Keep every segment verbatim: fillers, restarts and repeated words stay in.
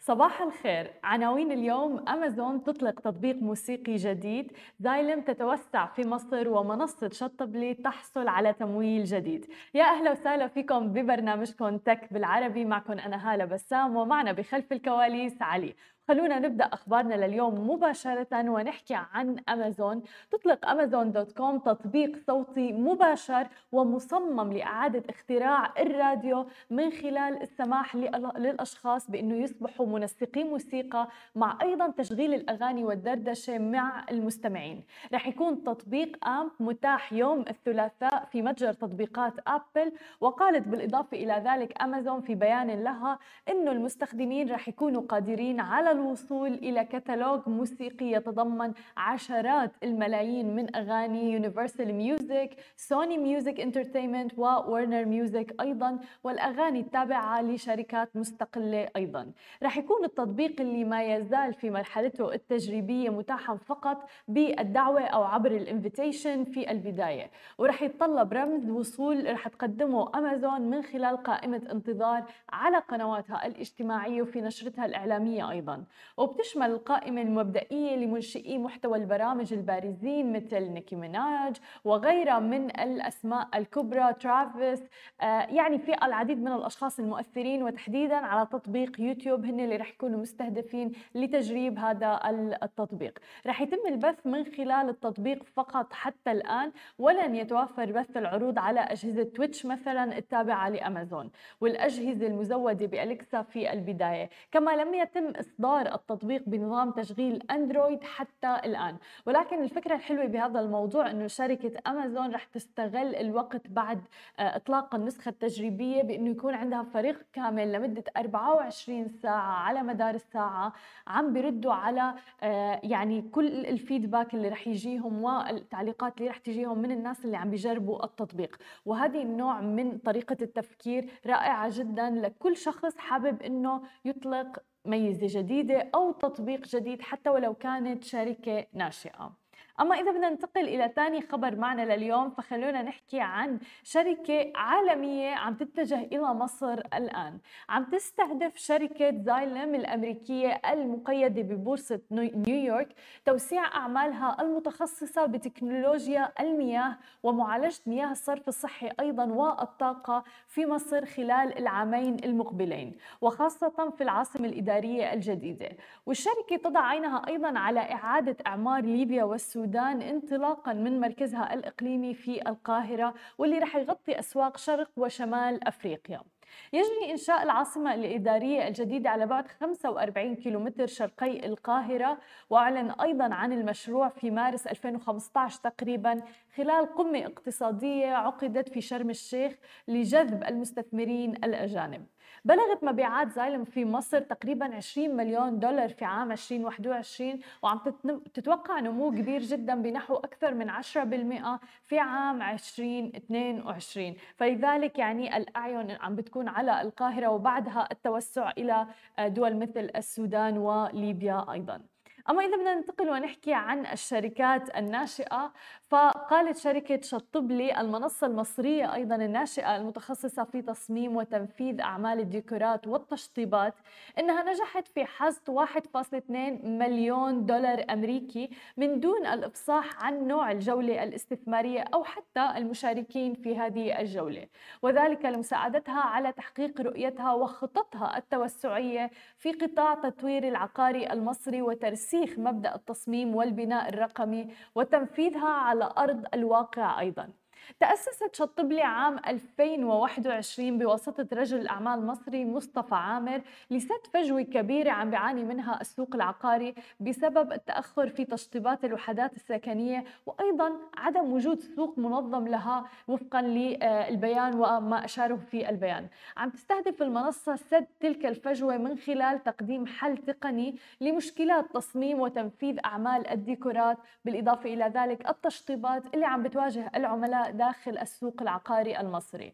صباح الخير. عناوين اليوم: أمازون تطلق تطبيق موسيقي جديد، زايلم تتوسع في مصر، ومنصة شطبلي تحصل على تمويل جديد. يا أهلا وسهلا فيكم ببرنامجكم تك بالعربي. معكم أنا هالة بسام، ومعنا بخلف الكواليس علي. خلونا نبدأ أخبارنا لليوم مباشرة ونحكي عن أمازون. تطلق أمازون دوت كوم تطبيق صوتي مباشر ومصمم لإعادة اختراع الراديو من خلال السماح لل- للأشخاص بأنه يصبحوا منسقي موسيقى، مع أيضا تشغيل الأغاني والدردشة مع المستمعين. رح يكون تطبيق آمب متاح يوم الثلاثاء في متجر تطبيقات أبل. وقالت بالإضافة إلى ذلك أمازون في بيان لها أنه المستخدمين رح يكونوا قادرين على الوصول إلى كتالوج موسيقي يتضمن عشرات الملايين من أغاني يونيفرسال ميوزك، سوني ميوزك انترتينمنت، وورنر ميوزك أيضا، والأغاني التابعة لشركات مستقلة أيضا. رح يكون التطبيق اللي ما يزال في مرحلته التجريبية متاحا فقط بالدعوة أو عبر الانفيتيشن في البداية، ورح يتطلب رمز وصول رح تقدمه أمازون من خلال قائمة انتظار على قنواتها الاجتماعية وفي نشرتها الإعلامية أيضا. وبتشمل القائمة المبدئية لمنشئي محتوى البرامج البارزين مثل نيكي ميناج وغيرها من الأسماء الكبرى، ترافيس. آه يعني في العديد من الأشخاص المؤثرين، وتحديدا على تطبيق يوتيوب هن اللي رح يكونوا مستهدفين لتجريب هذا التطبيق. رح يتم البث من خلال التطبيق فقط حتى الآن، ولن يتوفر بث العروض على أجهزة تويتش مثلا التابعة لأمازون والأجهزة المزودة بأليكسا في البداية. كما لم يتم إصدار التطبيق بنظام تشغيل أندرويد حتى الآن. ولكن الفكرة الحلوة بهذا الموضوع أنه شركة أمازون رح تستغل الوقت بعد آه، إطلاق النسخة التجريبية بأنه يكون عندها فريق كامل لمدة أربعة وعشرين ساعة على مدار الساعة عم بيردوا على آه، يعني كل الفيدباك اللي رح يجيهم والتعليقات اللي رح تجيهم من الناس اللي عم بيجربوا التطبيق. وهذه النوع من طريقة التفكير رائعة جدا لكل شخص حابب أنه يطلق ميزة جديدة أو تطبيق جديد حتى ولو كانت شركة ناشئة. أما إذا بدنا ننتقل إلى ثاني خبر معنا لليوم، فخلونا نحكي عن شركة عالمية عم تتجه إلى مصر الآن. عم تستهدف شركة زايلم الأمريكية المقيدة ببورصة نيويورك توسيع أعمالها المتخصصة بتكنولوجيا المياه ومعالجة مياه الصرف الصحي أيضا والطاقة في مصر خلال العامين المقبلين، وخاصة في العاصمة الإدارية الجديدة. والشركة تضع عينها أيضا على إعادة إعمار ليبيا والسودان انطلاقا من مركزها الإقليمي في القاهرة، واللي رح يغطي أسواق شرق وشمال أفريقيا. يجري إنشاء العاصمة الإدارية الجديدة على بعد خمسة وأربعين كيلومتر شرقي القاهرة، وأعلن أيضا عن المشروع في مارس ألفين وخمسة عشر تقريبا خلال قمة اقتصادية عقدت في شرم الشيخ لجذب المستثمرين الأجانب. بلغت مبيعات زايلم في مصر تقريبا عشرين مليون دولار في عام ألفين وواحد وعشرين، وعم تتوقع نمو كبير جدا بنحو أكثر من عشرة بالمئة في عام ألفين واثنين وعشرين. فلذلك يعني الأعين عم بتكون على القاهرة، وبعدها التوسع إلى دول مثل السودان وليبيا أيضا. أما إذا بدنا ننتقل ونحكي عن الشركات الناشئة، فقالت شركة شطبلي المنصة المصرية أيضا الناشئة المتخصصة في تصميم وتنفيذ أعمال الديكورات والتشطيبات إنها نجحت في حصد واحد فاصلة اثنين مليون دولار أمريكي من دون الإفصاح عن نوع الجولة الاستثمارية أو حتى المشاركين في هذه الجولة، وذلك لمساعدتها على تحقيق رؤيتها وخططها التوسعية في قطاع تطوير العقاري المصري وترسيخ مبدأ التصميم والبناء الرقمي وتنفيذها على أرض الواقع أيضاً. تأسست شطبلي عام ألفين وواحد وعشرين بواسطة رجل الأعمال مصري مصطفى عامر لسد فجوة كبيرة عم بيعاني منها السوق العقاري بسبب التأخر في تشطيبات الوحدات السكنية، وأيضا عدم وجود سوق منظم لها وفقا للبيان وما أشاره في البيان. عم تستهدف المنصة سد تلك الفجوة من خلال تقديم حل تقني لمشكلات تصميم وتنفيذ أعمال الديكورات، بالإضافة إلى ذلك التشطيبات اللي عم بتواجه العملاء داخل السوق العقاري المصري.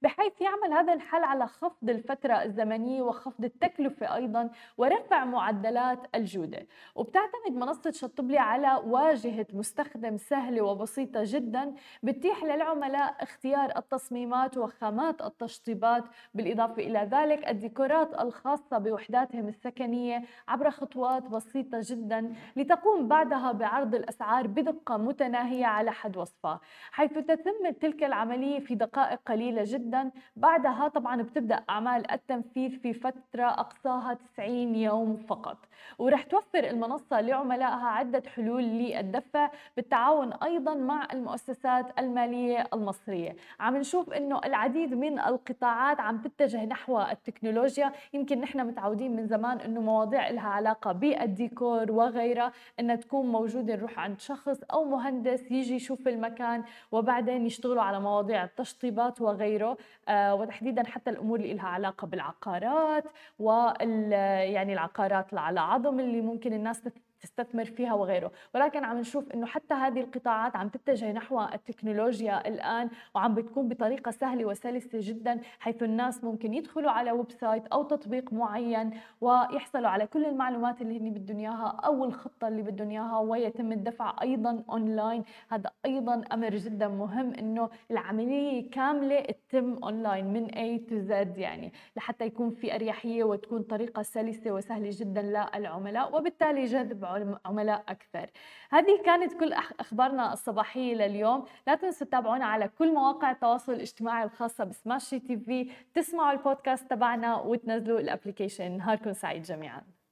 بحيث يعمل هذا الحل على خفض الفترة الزمنية وخفض التكلفة أيضا ورفع معدلات الجودة. وبتعتمد منصة شطبلي على واجهة مستخدم سهلة وبسيطة جدا، بتتيح للعملاء اختيار التصميمات وخامات التشطيبات، بالإضافة إلى ذلك الديكورات الخاصة بوحداتهم السكنية عبر خطوات بسيطة جدا، لتقوم بعدها بعرض الأسعار بدقة متناهية على حد وصفها، حيث تتم تلك العملية في دقائق قليلة جدا. بعدها طبعا بتبدأ أعمال التنفيذ في فترة أقصاها تسعين يوم فقط. ورح توفر المنصة لعملائها عدة حلول للدفع بالتعاون أيضا مع المؤسسات المالية المصرية. عم نشوف إنه العديد من القطاعات عم تتجه نحو التكنولوجيا. يمكن نحن متعودين من زمان إنه مواضيع لها علاقة بالديكور وغيرها إنها تكون موجودة، نروح عند شخص أو مهندس يجي يشوف المكان وبعدين يشتغلوا على مواضيع التشطيبات وغيره. آه وتحديدا حتى الأمور اللي لها علاقة بالعقارات وال يعني العقارات على عظم اللي ممكن الناس تستثمر فيها وغيره. ولكن عم نشوف انه حتى هذه القطاعات عم تتجه نحو التكنولوجيا الان، وعم بتكون بطريقه سهله وسلسه جدا، حيث الناس ممكن يدخلوا على ويب سايت او تطبيق معين ويحصلوا على كل المعلومات اللي هن بدهم اياها او الخطه اللي بدهم اياها، ويتم الدفع ايضا اونلاين. هذا ايضا امر جدا مهم، انه العمليه كامله تتم اونلاين من A to Z، يعني لحتى يكون في اريحيه وتكون طريقه سلسه وسهله جدا للعملاء، وبالتالي جذب عملاء أكثر. هذه كانت كل أخبارنا الصباحية لليوم. لا تنسوا تتابعونا على كل مواقع التواصل الاجتماعي الخاصة بسماشي تي في، تسمعوا البودكاست تبعنا وتنزلوا الابليكيشن. نهاركم سعيد جميعا.